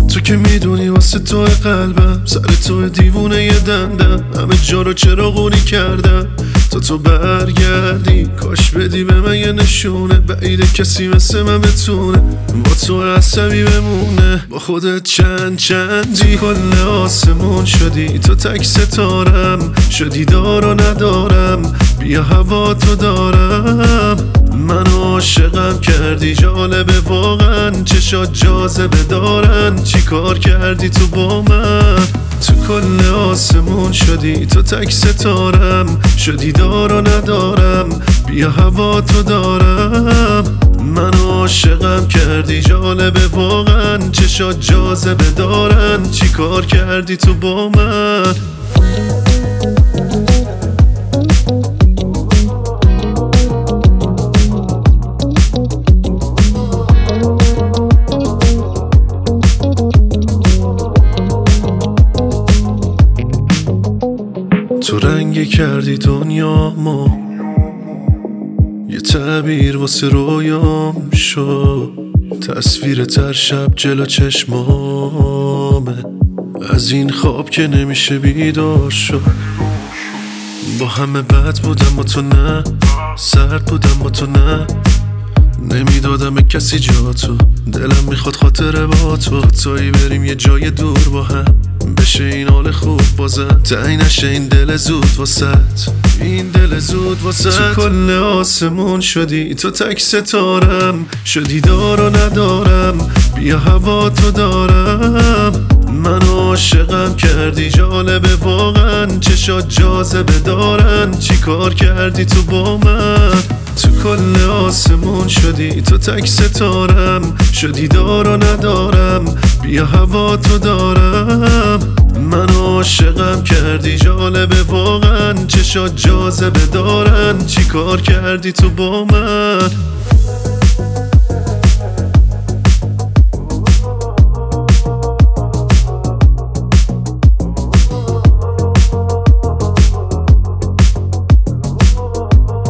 تو که میدونی واسه تو قلبم سر تو دیوونه یه دندم، همه جا رو چراغونی کردم تا تو برگردی. کاش بدی به من یه نشونه، بعیده کسی مثل من بتونه با تو عصبی بمونه. با خودت چندی کل آسمون شدی، تو تک ستارم شدی، دار و ندارم، بیا هوا تو دارم. منو عاشقم کردی، جالبه واقعا چشات جاذبه دارن. چی کار کردی تو با من؟ تو کل آسمون شدی، تو تک ستارم شدی، دار و ندارم، بیا هوا تو دارم. منو عاشقم کردی، جالبه واقعا چشات جاذبه دارن. چی کار کردی تو با من؟ تو رنگی کردی دنیامو، یه تعبیر واسه رویام شد. تصویر تر شب جلو چشمامه، از این خواب که نمیشه بیدار شد. با همه بد بودم با تو نه، سرد بودم با تو نه، نمیدادم به کسی جا تو. دلم میخواد خاطره با تو، تایی بریم یه جای دور با هم، بشه این حال خوب بازم. تعیین نشه این دل زود واسط، این دل زود واسط. تو کل آسمون شدی، تو تک ستارم شدی، دار و ندارم، بیا هوا تو دارم. منو عاشقم کردی، جالبه واقعا چشات جاذبه دارن. چی کار کردی تو با من؟ تو کل آسمون شدی، تو تک ستارم شدی، دار و ندارم، بیا هوا تو دارم. منو عاشقم کردی، جالبه واقعا چشات جاذبه دارن. چی کار کردی تو با من؟